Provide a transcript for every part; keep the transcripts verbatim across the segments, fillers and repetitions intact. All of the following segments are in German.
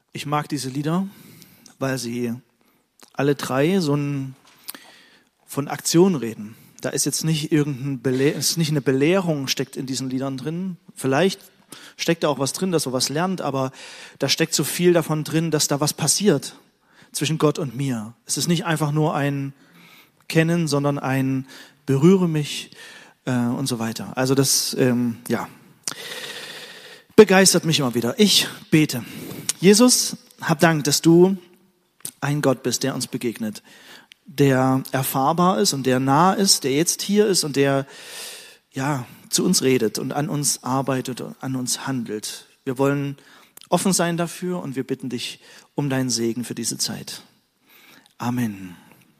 Ich mag diese Lieder, weil sie alle drei so ein, von Aktion reden. Da ist jetzt nicht irgendein Belehr, ist nicht eine Belehrung steckt in diesen Liedern drin. Vielleicht steckt da auch was drin, dass man was lernt, aber da steckt so viel davon drin, dass da was passiert zwischen Gott und mir. Es ist nicht einfach nur ein Kennen, sondern ein Berühre mich äh, und so weiter. Also das, ähm, ja, begeistert mich immer wieder. Ich bete. Jesus, hab Dank, dass du ein Gott bist, der uns begegnet, der erfahrbar ist und der nah ist, der jetzt hier ist und der, ja, zu uns redet und an uns arbeitet und an uns handelt. Wir wollen offen sein dafür und wir bitten dich um deinen Segen für diese Zeit. Amen.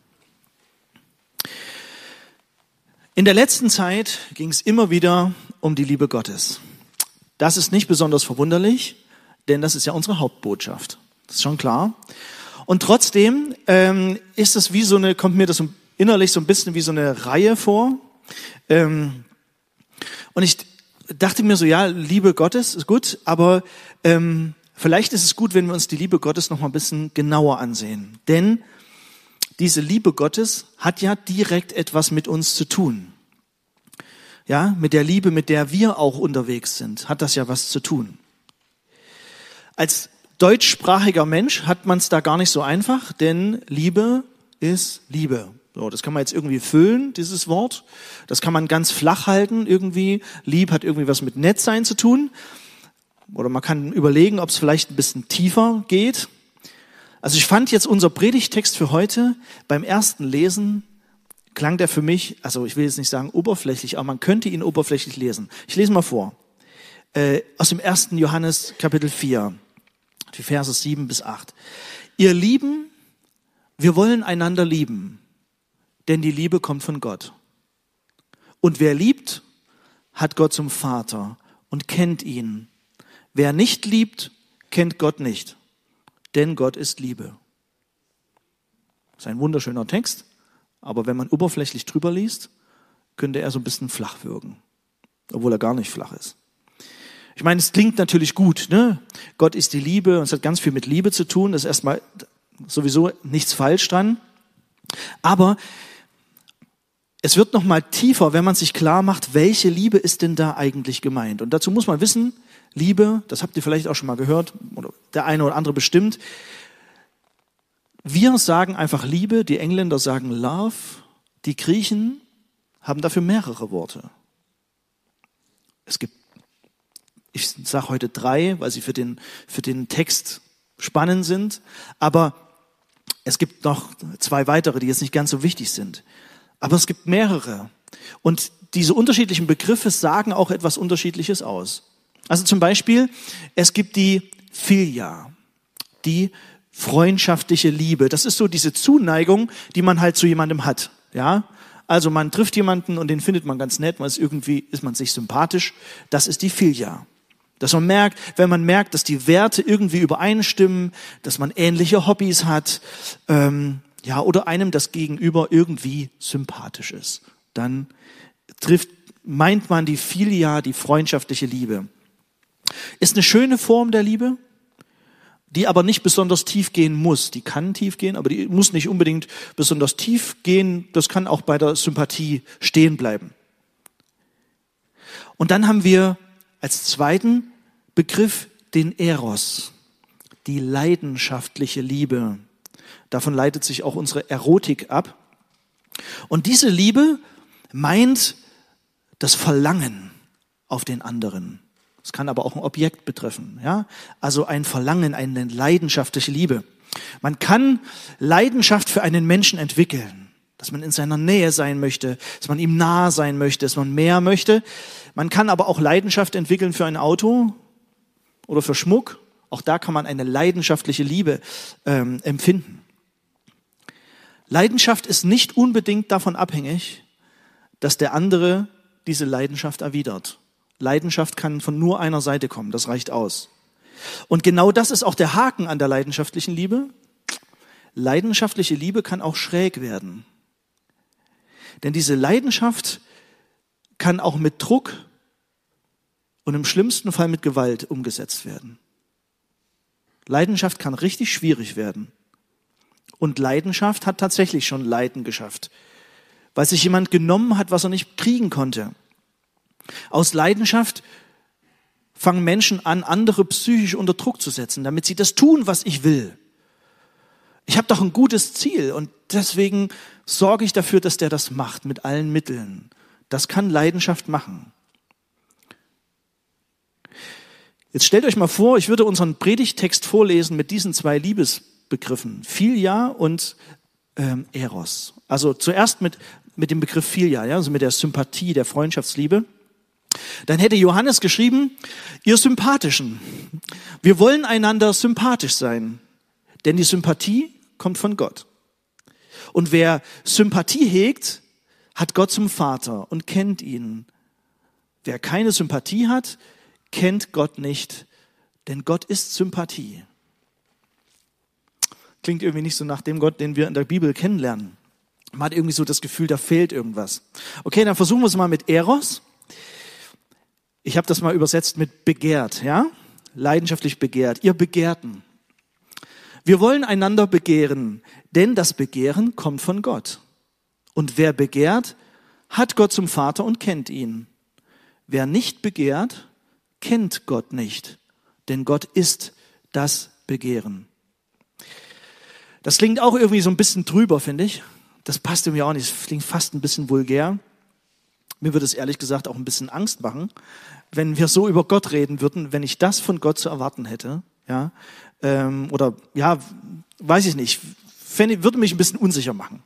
In der letzten Zeit ging es immer wieder um die Liebe Gottes. Das ist nicht besonders verwunderlich, denn das ist ja unsere Hauptbotschaft. Das ist schon klar. Und trotzdem ähm, ist es wie so eine, kommt mir das so innerlich so ein bisschen wie so eine Reihe vor. Ähm, und ich dachte mir so, ja, Liebe Gottes ist gut, aber ähm, vielleicht ist es gut, wenn wir uns die Liebe Gottes noch mal ein bisschen genauer ansehen. Denn diese Liebe Gottes hat ja direkt etwas mit uns zu tun. Ja, mit der Liebe, mit der wir auch unterwegs sind, hat das ja was zu tun. Als deutschsprachiger Mensch hat man es da gar nicht so einfach, denn Liebe ist Liebe. So, das kann man jetzt irgendwie füllen, dieses Wort. Das kann man ganz flach halten irgendwie. Lieb hat irgendwie was mit Nettsein zu tun. Oder man kann überlegen, ob es vielleicht ein bisschen tiefer geht. Also ich fand jetzt unser Predigtext für heute beim ersten Lesen klang der für mich, also ich will jetzt nicht sagen oberflächlich, aber man könnte ihn oberflächlich lesen. Ich lese mal vor. Äh, aus dem ersten Johannes Kapitel vier, die Verse sieben bis acht. Ihr Lieben, wir wollen einander lieben, denn die Liebe kommt von Gott. Und wer liebt, hat Gott zum Vater und kennt ihn. Wer nicht liebt, kennt Gott nicht, denn Gott ist Liebe. Das ist ein wunderschöner Text, aber wenn man oberflächlich drüber liest, könnte er so ein bisschen flach wirken, obwohl er gar nicht flach ist. Ich meine, es klingt natürlich gut, ne? Gott ist die Liebe und es hat ganz viel mit Liebe zu tun, das ist erstmal sowieso nichts falsch dran. Aber es wird noch mal tiefer, wenn man sich klar macht, welche Liebe ist denn da eigentlich gemeint? Und dazu muss man wissen, Liebe, das habt ihr vielleicht auch schon mal gehört, oder der eine oder andere bestimmt. Wir sagen einfach Liebe, die Engländer sagen Love, die Griechen haben dafür mehrere Worte. Es gibt, ich sage heute drei, weil sie für den, für den Text spannend sind, aber es gibt noch zwei weitere, die jetzt nicht ganz so wichtig sind. Aber es gibt mehrere. Und diese unterschiedlichen Begriffe sagen auch etwas Unterschiedliches aus. Also zum Beispiel, es gibt die Philia, die freundschaftliche Liebe. Das ist so diese Zuneigung, die man halt zu jemandem hat. Ja, also man trifft jemanden und den findet man ganz nett, man ist irgendwie, ist man sich sympathisch. Das ist die Philia. Dass man merkt, wenn man merkt, dass die Werte irgendwie übereinstimmen, dass man ähnliche Hobbys hat, ähm, ja, oder einem das Gegenüber irgendwie sympathisch ist. Dann trifft, meint man die Philia, die freundschaftliche Liebe. Ist eine schöne Form der Liebe, die aber nicht besonders tief gehen muss. Die kann tief gehen, aber die muss nicht unbedingt besonders tief gehen. Das kann auch bei der Sympathie stehen bleiben. Und dann haben wir als zweiten Begriff den Eros, die leidenschaftliche Liebe. Davon leitet sich auch unsere Erotik ab. Und diese Liebe meint das Verlangen auf den anderen. Es kann aber auch ein Objekt betreffen, ja? Also ein Verlangen, eine leidenschaftliche Liebe. Man kann Leidenschaft für einen Menschen entwickeln, dass man in seiner Nähe sein möchte, dass man ihm nahe sein möchte, dass man mehr möchte. Man kann aber auch Leidenschaft entwickeln für ein Auto oder für Schmuck. Auch da kann man eine leidenschaftliche Liebe ähm, empfinden. Leidenschaft ist nicht unbedingt davon abhängig, dass der andere diese Leidenschaft erwidert. Leidenschaft kann von nur einer Seite kommen, das reicht aus. Und genau das ist auch der Haken an der leidenschaftlichen Liebe. Leidenschaftliche Liebe kann auch schräg werden. Denn diese Leidenschaft kann auch mit Druck und im schlimmsten Fall mit Gewalt umgesetzt werden. Leidenschaft kann richtig schwierig werden. Und Leidenschaft hat tatsächlich schon Leiden geschafft, weil sich jemand genommen hat, was er nicht kriegen konnte. Aus Leidenschaft fangen Menschen an, andere psychisch unter Druck zu setzen, damit sie das tun, was ich will. Ich habe doch ein gutes Ziel und deswegen sorge ich dafür, dass der das macht mit allen Mitteln. Das kann Leidenschaft machen. Jetzt stellt euch mal vor, ich würde unseren Predigttext vorlesen mit diesen zwei Liebesbegriffen, Philia und ähm, Eros. Also zuerst mit, mit dem Begriff Philia, ja, also mit der Sympathie, der Freundschaftsliebe. Dann hätte Johannes geschrieben, ihr Sympathischen, wir wollen einander sympathisch sein, denn die Sympathie kommt von Gott. Und wer Sympathie hegt, hat Gott zum Vater und kennt ihn. Wer keine Sympathie hat, kennt Gott nicht, denn Gott ist Sympathie. Klingt irgendwie nicht so nach dem Gott, den wir in der Bibel kennenlernen. Man hat irgendwie so das Gefühl, da fehlt irgendwas. Okay, dann versuchen wir es mal mit Eros. Ich habe das mal übersetzt mit begehrt, ja? Leidenschaftlich begehrt. Ihr Begehrten. Wir wollen einander begehren, denn das Begehren kommt von Gott. Und wer begehrt, hat Gott zum Vater und kennt ihn. Wer nicht begehrt, kennt Gott nicht, denn Gott ist das Begehren. Das klingt auch irgendwie so ein bisschen drüber, finde ich. Das passt irgendwie auch nicht, das klingt fast ein bisschen vulgär. Mir würde es ehrlich gesagt auch ein bisschen Angst machen, wenn wir so über Gott reden würden, wenn ich das von Gott zu erwarten hätte. Ja, ähm, oder ja, weiß ich nicht, fände, würde mich ein bisschen unsicher machen.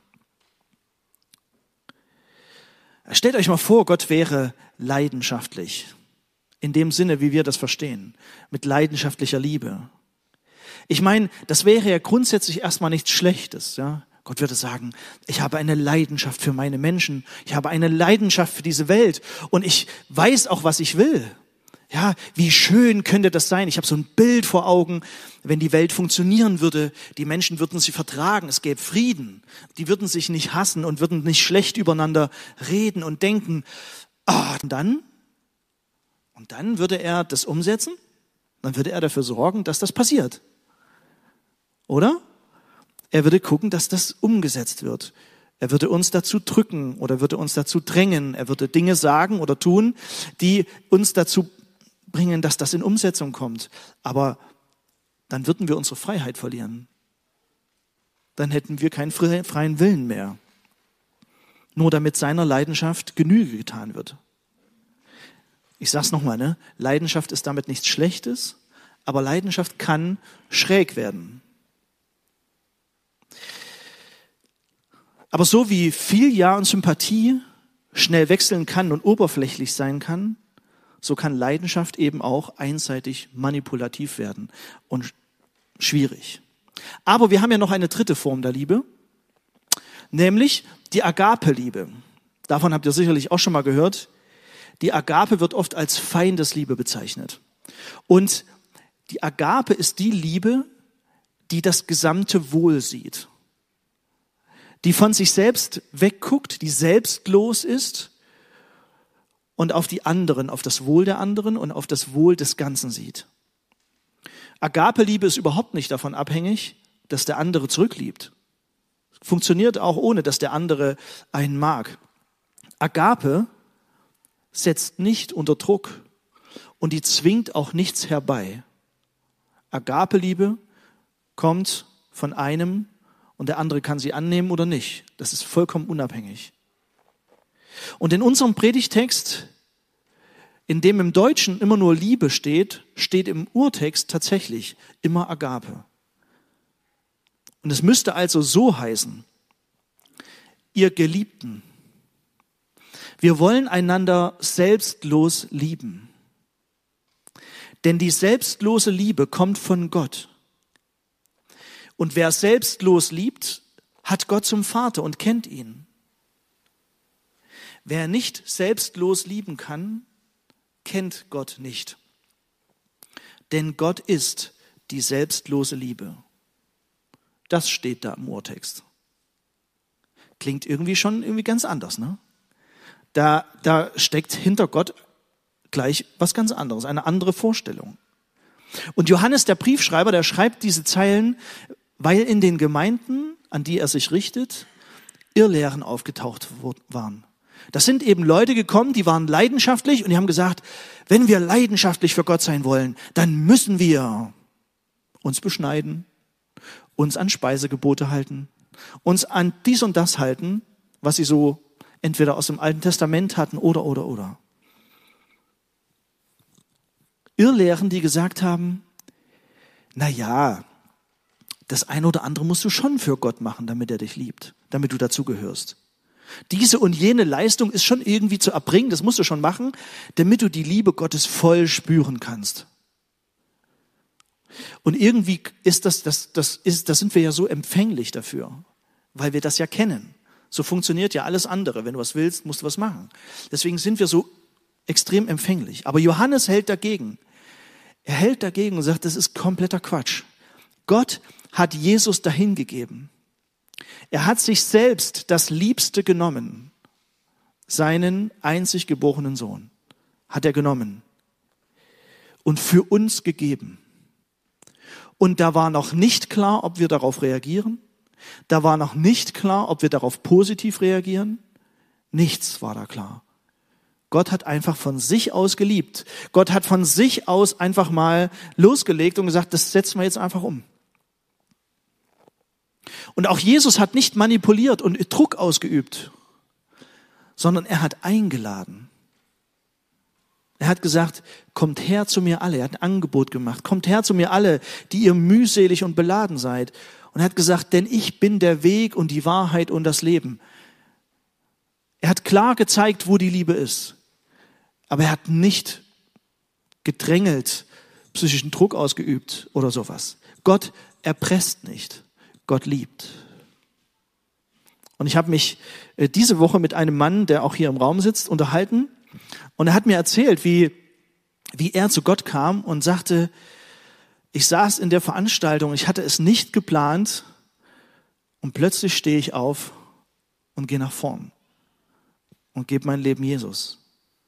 Stellt euch mal vor, Gott wäre leidenschaftlich. In dem Sinne, wie wir das verstehen, mit leidenschaftlicher Liebe. Ich meine, das wäre ja grundsätzlich erstmal nichts Schlechtes. Ja? Gott würde sagen, ich habe eine Leidenschaft für meine Menschen, ich habe eine Leidenschaft für diese Welt und ich weiß auch, was ich will. Ja, wie schön könnte das sein? Ich habe so ein Bild vor Augen, wenn die Welt funktionieren würde, die Menschen würden sich vertragen, es gäbe Frieden, die würden sich nicht hassen und würden nicht schlecht übereinander reden und denken. Ah, und dann? Und dann würde er das umsetzen, dann würde er dafür sorgen, dass das passiert. Oder? Er würde gucken, dass das umgesetzt wird. Er würde uns dazu drücken oder würde uns dazu drängen. Er würde Dinge sagen oder tun, die uns dazu bringen, dass das in Umsetzung kommt. Aber dann würden wir unsere Freiheit verlieren. Dann hätten wir keinen freien Willen mehr. Nur damit seiner Leidenschaft Genüge getan wird. Ich sag's nochmal, ne? Leidenschaft ist damit nichts Schlechtes, aber Leidenschaft kann schräg werden. Aber so wie Philia und Sympathie schnell wechseln kann und oberflächlich sein kann, so kann Leidenschaft eben auch einseitig manipulativ werden und schwierig. Aber wir haben ja noch eine dritte Form der Liebe, nämlich die Agape-Liebe. Davon habt ihr sicherlich auch schon mal gehört. Die Agape wird oft als Feindesliebe bezeichnet. Und die Agape ist die Liebe, die das gesamte Wohl sieht. Die von sich selbst wegguckt, die selbstlos ist und auf die anderen, auf das Wohl der anderen und auf das Wohl des Ganzen sieht. Agape-Liebe ist überhaupt nicht davon abhängig, dass der andere zurückliebt. Funktioniert auch ohne, dass der andere einen mag. Agape setzt nicht unter Druck und die zwingt auch nichts herbei. Agape-Liebe kommt von einem und der andere kann sie annehmen oder nicht. Das ist vollkommen unabhängig. Und in unserem Predigtext, in dem im Deutschen immer nur Liebe steht, steht im Urtext tatsächlich immer Agape. Und es müsste also so heißen: Ihr Geliebten, wir wollen einander selbstlos lieben. Denn die selbstlose Liebe kommt von Gott. Und wer selbstlos liebt, hat Gott zum Vater und kennt ihn. Wer nicht selbstlos lieben kann, kennt Gott nicht. Denn Gott ist die selbstlose Liebe. Das steht da im Urtext. Klingt irgendwie schon irgendwie ganz anders, ne? Da, da steckt hinter Gott gleich was ganz anderes, eine andere Vorstellung. Und Johannes, der Briefschreiber, der schreibt diese Zeilen, weil in den Gemeinden, an die er sich richtet, Irrlehren aufgetaucht waren. Das sind eben Leute gekommen, die waren leidenschaftlich und die haben gesagt, wenn wir leidenschaftlich für Gott sein wollen, dann müssen wir uns beschneiden, uns an Speisegebote halten, uns an dies und das halten, was sie so entweder aus dem Alten Testament hatten oder, oder, oder. Irrlehren, die gesagt haben, na ja, das eine oder andere musst du schon für Gott machen, damit er dich liebt, damit du dazugehörst. Diese und jene Leistung ist schon irgendwie zu erbringen, das musst du schon machen, damit du die Liebe Gottes voll spüren kannst. Und irgendwie ist das, das, das ist, das sind wir ja so empfänglich dafür, weil wir das ja kennen. So funktioniert ja alles andere. Wenn du was willst, musst du was machen. Deswegen sind wir so extrem empfänglich. Aber Johannes hält dagegen. Er hält dagegen und sagt, das ist kompletter Quatsch. Gott hat Jesus dahingegeben. Er hat sich selbst das Liebste genommen, seinen einzig geborenen Sohn, hat er genommen und für uns gegeben. Und da war noch nicht klar, ob wir darauf reagieren. Da war noch nicht klar, ob wir darauf positiv reagieren. Nichts war da klar. Gott hat einfach von sich aus geliebt. Gott hat von sich aus einfach mal losgelegt und gesagt, das setzen wir jetzt einfach um. Und auch Jesus hat nicht manipuliert und Druck ausgeübt, sondern er hat eingeladen. Er hat gesagt, kommt her zu mir alle. Er hat ein Angebot gemacht. Kommt her zu mir alle, die ihr mühselig und beladen seid. Und er hat gesagt, denn ich bin der Weg und die Wahrheit und das Leben. Er hat klar gezeigt, wo die Liebe ist. Aber er hat nicht gedrängelt, psychischen Druck ausgeübt oder sowas. Gott erpresst nicht. Gott liebt. Und ich habe mich diese Woche mit einem Mann, der auch hier im Raum sitzt, unterhalten. Und er hat mir erzählt, wie, wie er zu Gott kam und sagte, ich saß in der Veranstaltung, ich hatte es nicht geplant und plötzlich stehe ich auf und gehe nach vorn und gebe mein Leben Jesus.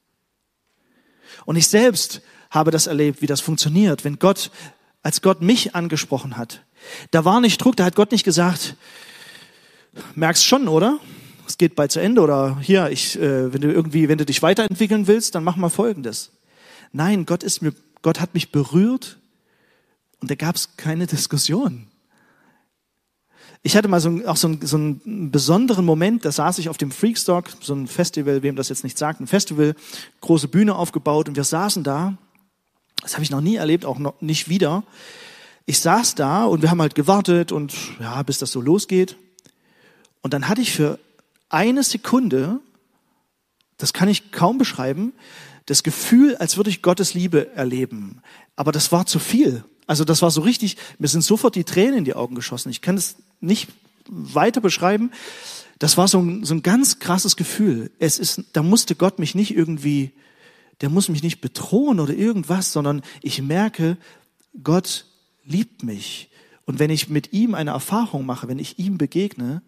Und ich selbst habe das erlebt, wie das funktioniert, wenn Gott, als Gott mich angesprochen hat. Da war nicht Druck, da hat Gott nicht gesagt, merkst schon, oder? Es geht bald zu Ende oder hier, ich, äh, wenn du irgendwie, wenn du dich weiterentwickeln willst, dann mach mal Folgendes. Nein, Gott ist mir, Gott hat mich berührt und da gab es keine Diskussion. Ich hatte mal so, auch so, ein, so einen besonderen Moment, da saß ich auf dem Freakstock, so ein Festival, wem das jetzt nicht sagt, ein Festival, große Bühne aufgebaut und wir saßen da. Das habe ich noch nie erlebt, auch noch nicht wieder. Ich saß da und wir haben halt gewartet und ja, bis das so losgeht. Und dann hatte ich für eine Sekunde, das kann ich kaum beschreiben, das Gefühl, als würde ich Gottes Liebe erleben. Aber das war zu viel. Also das war so richtig, mir sind sofort die Tränen in die Augen geschossen. Ich kann es nicht weiter beschreiben. Das war so ein, so ein ganz krasses Gefühl. Es ist, da musste Gott mich nicht irgendwie, der muss mich nicht bedrohen oder irgendwas, sondern ich merke, Gott liebt mich. Und wenn ich mit ihm eine Erfahrung mache, wenn ich ihm begegne,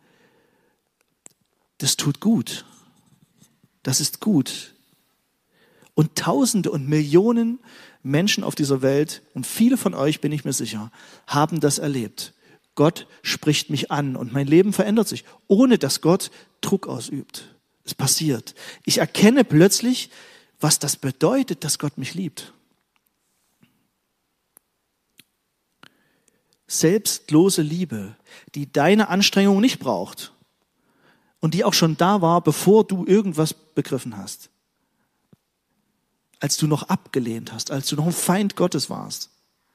das tut gut. Das ist gut. Und Tausende und Millionen Menschen auf dieser Welt, und viele von euch, bin ich mir sicher, haben das erlebt. Gott spricht mich an und mein Leben verändert sich, ohne dass Gott Druck ausübt. Es passiert. Ich erkenne plötzlich, was das bedeutet, dass Gott mich liebt. Selbstlose Liebe, die deine Anstrengung nicht braucht und die auch schon da war, bevor du irgendwas begriffen hast. Als du noch abgelehnt hast, als du noch ein Feind Gottes warst.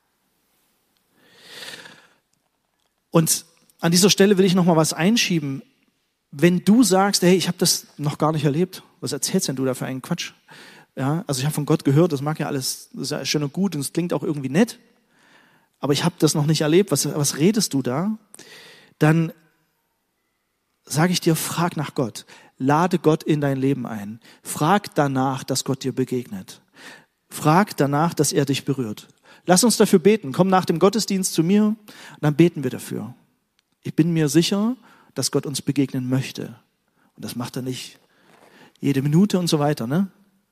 Und an dieser Stelle will ich noch mal was einschieben. Wenn du sagst, hey, ich habe das noch gar nicht erlebt, was erzählst denn du da für einen Quatsch? Ja, also ich habe von Gott gehört, das mag ja alles, das ist ja schön und gut und es klingt auch irgendwie nett, aber ich habe das noch nicht erlebt, was, was redest du da? Dann sage ich dir, frag nach Gott. Lade Gott in dein Leben ein. Frag danach, dass Gott dir begegnet. Frag danach, dass er dich berührt. Lass uns dafür beten. Komm nach dem Gottesdienst zu mir und dann beten wir dafür. Ich bin mir sicher, dass Gott uns begegnen möchte. Und das macht er nicht jede Minute und so weiter, ne?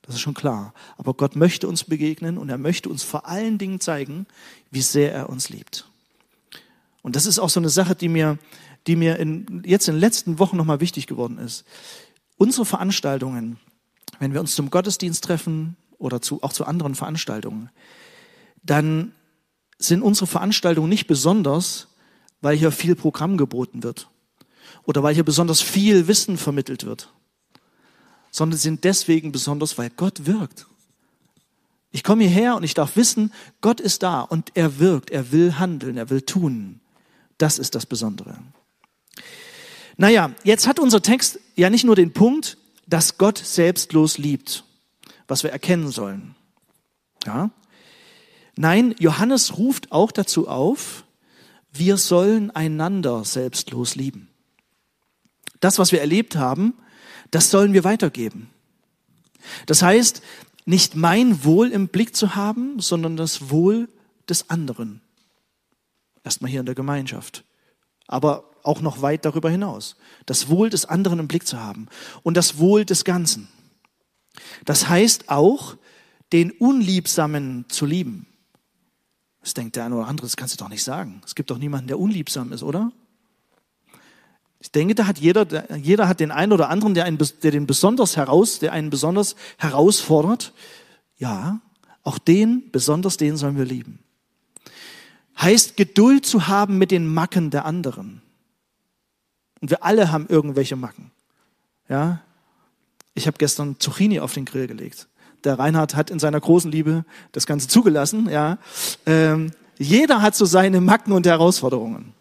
Das ist schon klar. Aber Gott möchte uns begegnen und er möchte uns vor allen Dingen zeigen, wie sehr er uns liebt. Und das ist auch so eine Sache, die mir, die mir in, jetzt in den letzten Wochen nochmal wichtig geworden ist. Unsere Veranstaltungen, wenn wir uns zum Gottesdienst treffen oder zu, auch zu anderen Veranstaltungen, dann sind unsere Veranstaltungen nicht besonders, weil hier viel Programm geboten wird oder weil hier besonders viel Wissen vermittelt wird, sondern sind deswegen besonders, weil Gott wirkt. Ich komme hierher und ich darf wissen, Gott ist da und er wirkt, er will handeln, er will tun. Das ist das Besondere. Naja, jetzt hat unser Text ja nicht nur den Punkt, dass Gott selbstlos liebt, was wir erkennen sollen. Ja? Nein, Johannes ruft auch dazu auf, wir sollen einander selbstlos lieben. Das, was wir erlebt haben, das sollen wir weitergeben. Das heißt, nicht mein Wohl im Blick zu haben, sondern das Wohl des anderen. Erstmal hier in der Gemeinschaft, aber auch noch weit darüber hinaus. Das Wohl des anderen im Blick zu haben und das Wohl des Ganzen. Das heißt auch, den Unliebsamen zu lieben. Das denkt der eine oder andere, das kannst du doch nicht sagen. Es gibt doch niemanden, der unliebsam ist, oder? Ich denke, da hat jeder, jeder hat den einen oder anderen, der einen, der den besonders heraus, der einen besonders herausfordert. Ja, auch den, besonders den sollen wir lieben. Heißt, Geduld zu haben mit den Macken der anderen. Und wir alle haben irgendwelche Macken. Ja, ich habe gestern Zucchini auf den Grill gelegt. Der Reinhard hat in seiner großen Liebe das Ganze zugelassen. Ja, ähm, jeder hat so seine Macken und Herausforderungen.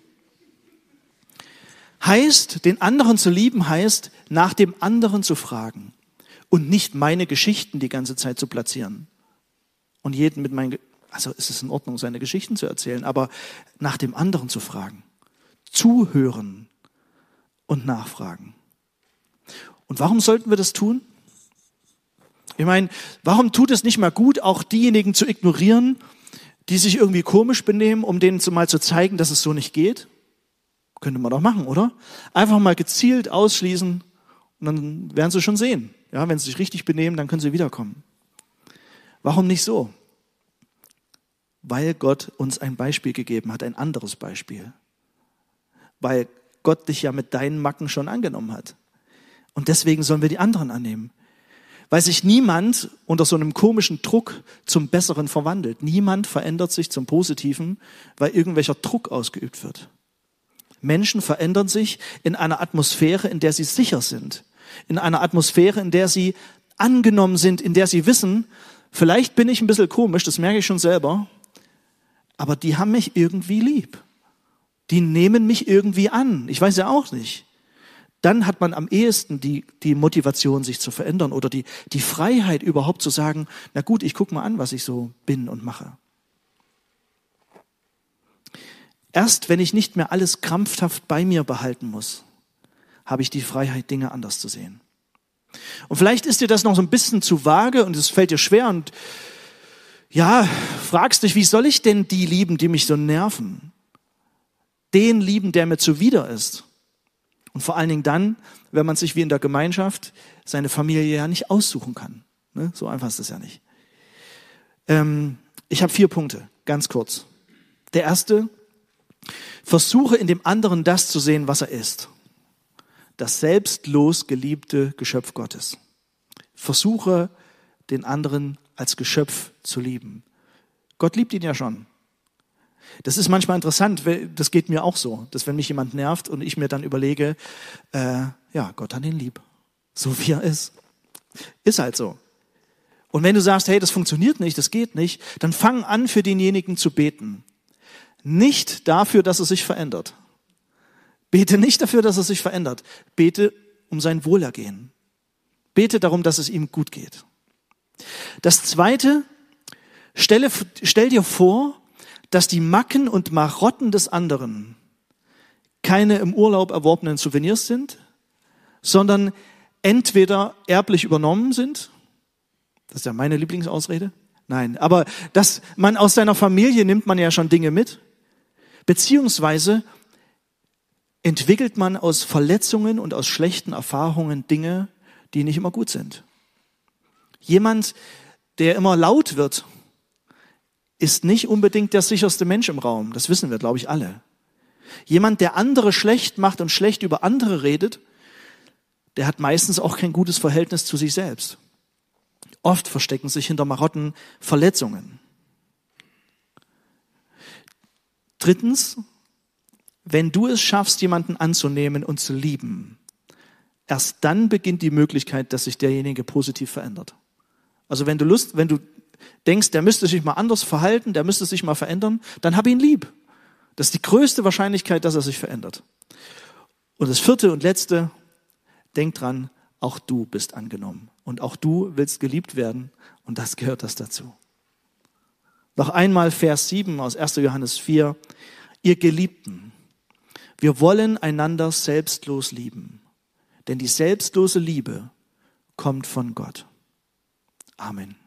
Heißt, den anderen zu lieben, heißt, nach dem anderen zu fragen und nicht meine Geschichten die ganze Zeit zu platzieren. Und jeden mit meinen, also ist es in Ordnung, seine Geschichten zu erzählen, aber nach dem anderen zu fragen, zuhören und nachfragen. Und warum sollten wir das tun? Ich meine, warum tut es nicht mal gut, auch diejenigen zu ignorieren, die sich irgendwie komisch benehmen, um denen mal zu zeigen, dass es so nicht geht? Könnte man doch machen, oder? Einfach mal gezielt ausschließen und dann werden sie schon sehen. Ja, wenn sie sich richtig benehmen, dann können sie wiederkommen. Warum nicht so? Weil Gott uns ein Beispiel gegeben hat, ein anderes Beispiel. Weil Gott dich ja mit deinen Macken schon angenommen hat. Und deswegen sollen wir die anderen annehmen. Weil sich niemand unter so einem komischen Druck zum Besseren verwandelt. Niemand verändert sich zum Positiven, weil irgendwelcher Druck ausgeübt wird. Menschen verändern sich in einer Atmosphäre, in der sie sicher sind. In einer Atmosphäre, in der sie angenommen sind, in der sie wissen, vielleicht bin ich ein bisschen komisch, das merke ich schon selber, aber die haben mich irgendwie lieb. Die nehmen mich irgendwie an. Ich weiß ja auch nicht. Dann hat man am ehesten die, die Motivation, sich zu verändern oder die, die Freiheit überhaupt zu sagen, na gut, ich guck mal an, was ich so bin und mache. Erst wenn ich nicht mehr alles krampfhaft bei mir behalten muss, habe ich die Freiheit, Dinge anders zu sehen. Und vielleicht ist dir das noch so ein bisschen zu vage und es fällt dir schwer und ja, fragst dich, wie soll ich denn die lieben, die mich so nerven? Den lieben, der mir zuwider ist. Und vor allen Dingen dann, wenn man sich wie in der Gemeinschaft seine Familie ja nicht aussuchen kann. Ne? So einfach ist das ja nicht. Ähm, ich habe vier Punkte, ganz kurz. Der erste: Versuche in dem anderen das zu sehen, was er ist. Das selbstlos geliebte Geschöpf Gottes. Versuche, den anderen als Geschöpf zu lieben. Gott liebt ihn ja schon. Das ist manchmal interessant, das geht mir auch so, dass wenn mich jemand nervt und ich mir dann überlege, äh, ja, Gott hat ihn lieb, so wie er ist. Ist halt so. Und wenn du sagst, hey, das funktioniert nicht, das geht nicht, dann fang an, für denjenigen zu beten. Nicht dafür, dass er sich verändert. Bete nicht dafür, dass er sich verändert. Bete um sein Wohlergehen. Bete darum, dass es ihm gut geht. Das Zweite, stelle, stell dir vor, dass die Macken und Marotten des anderen keine im Urlaub erworbenen Souvenirs sind, sondern entweder erblich übernommen sind, das ist ja meine Lieblingsausrede, nein, aber dass man aus seiner Familie nimmt man ja schon Dinge mit, beziehungsweise entwickelt man aus Verletzungen und aus schlechten Erfahrungen Dinge, die nicht immer gut sind. Jemand, der immer laut wird, ist nicht unbedingt der sicherste Mensch im Raum. Das wissen wir, glaube ich, alle. Jemand, der andere schlecht macht und schlecht über andere redet, der hat meistens auch kein gutes Verhältnis zu sich selbst. Oft verstecken sich hinter Marotten Verletzungen. Drittens, wenn du es schaffst, jemanden anzunehmen und zu lieben, erst dann beginnt die Möglichkeit, dass sich derjenige positiv verändert. Also wenn du Lust, wenn du denkst, der müsste sich mal anders verhalten, der müsste sich mal verändern, dann hab ihn lieb. Das ist die größte Wahrscheinlichkeit, dass er sich verändert. Und das vierte und letzte, denk dran, auch du bist angenommen. Und auch du willst geliebt werden. Und das gehört das dazu. Noch einmal Vers sieben aus erster Johannes vier. Ihr Geliebten, wir wollen einander selbstlos lieben. Denn die selbstlose Liebe kommt von Gott. Amen.